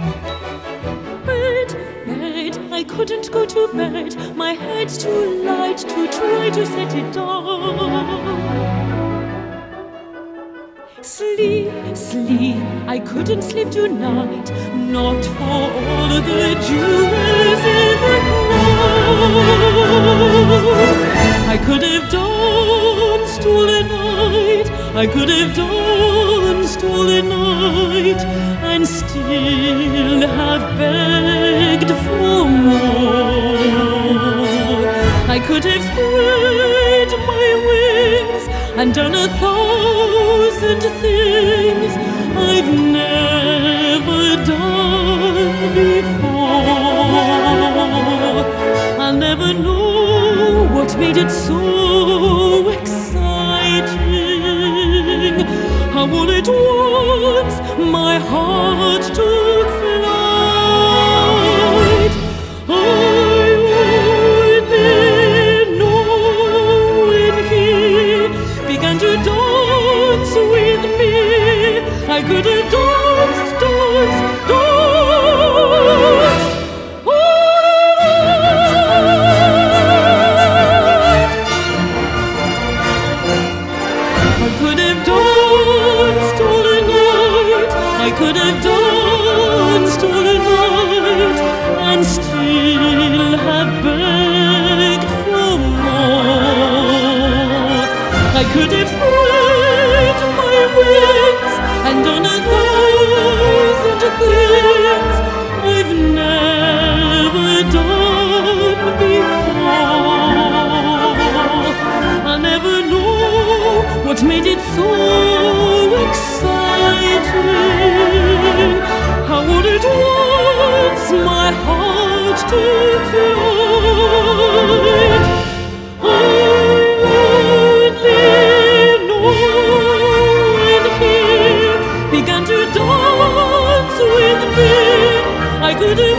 Bed, I couldn't go to bed. My head's too light to try to set it down. Sleep, I couldn't sleep tonight, not for all the jewels in the crown. I could have danced all the night, I could have danced all the night, and still have begged for more. I could have spread my wings and done 1,000 things I've never done before. I'll never know what made it so exciting, how all at once my heart took flight. I only know when he began to dance with me, I could have danced all night. I could have danced all night, I could have danced all night, and still have begged for more. I could have spread my wings and done 1,000 things I've never done before. I'll never know what made it so exciting, how all at once my heart took flight. I only know when he began to dance with me, I could have